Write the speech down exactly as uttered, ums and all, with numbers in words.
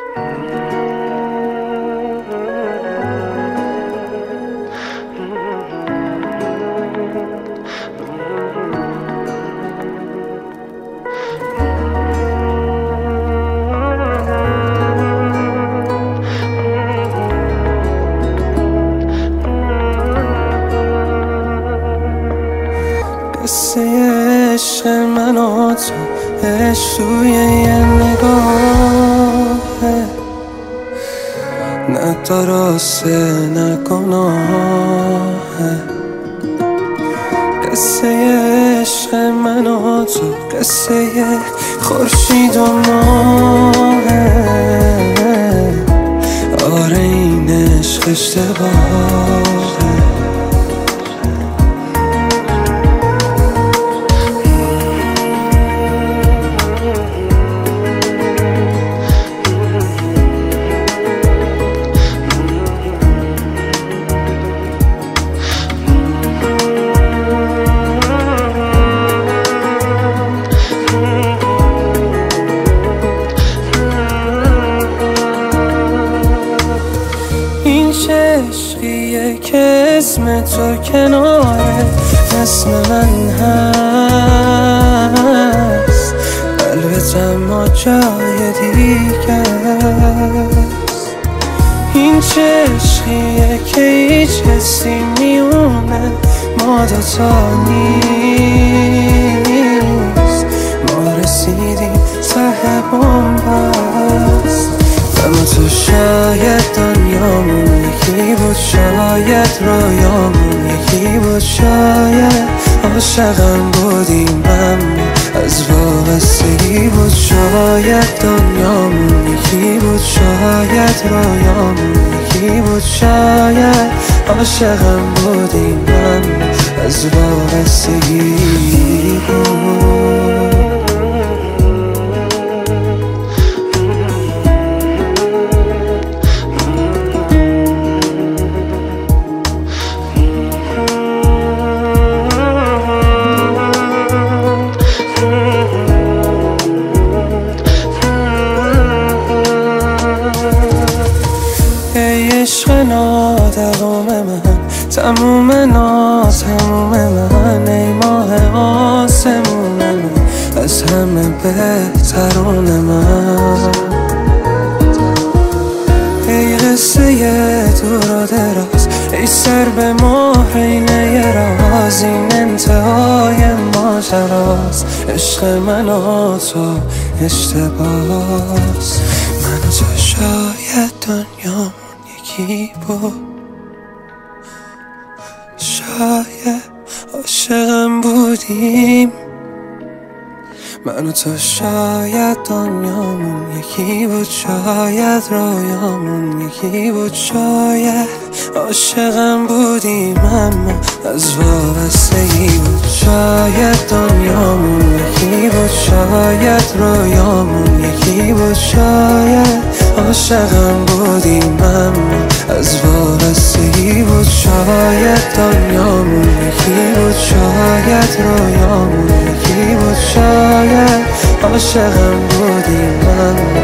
قصه عشق من و تو عشق توی یه نگاهه، نه درسته نه گناهه. قصه عشق من و تو قصه خورشید و ماهه. آره این عشق اشتباهه. عشقیه که اسم تو کناره اسم من هست، قلبت اما جای دیگه است. این چه عشقیه که هیچ حسی میونه ما دوتا نیست. ما رسیدیم ته بن‌بست، اما تو شاید دنیامون یکی بود، شاید رویامون یکی بود، شاید عاشقم بودیم اما از وابستگی بود. شاید دنیامون یکی بود، شاید رویامون یکی بود، شاید عاشقم بودیم اما از وابستگی بود. عشق نادوام من، تموم ناتموم من، ای ماه آسمون من، از همه بهترون من. ای قصه دور و دراز، ای سر به مهرینه راز، این انتهای ماجراست. عشق من و تو اشتباس، من و تو شاید دنیامون یکی بود، شاید عاشقم بودیم. من و تو شاید دنیامون یکی بود، شاید رویامون یکی بود، شاید عاشقم بودیم اما از وابستگی بود. شاید دنیامون یکی بود، شاید رویامون یکی بود، شاید عاشقم بودیم اما از وابستگی بود. شاید دنیامون یکی بود، شاید رویامون یکی بود، شاید عاشقم بودیم اما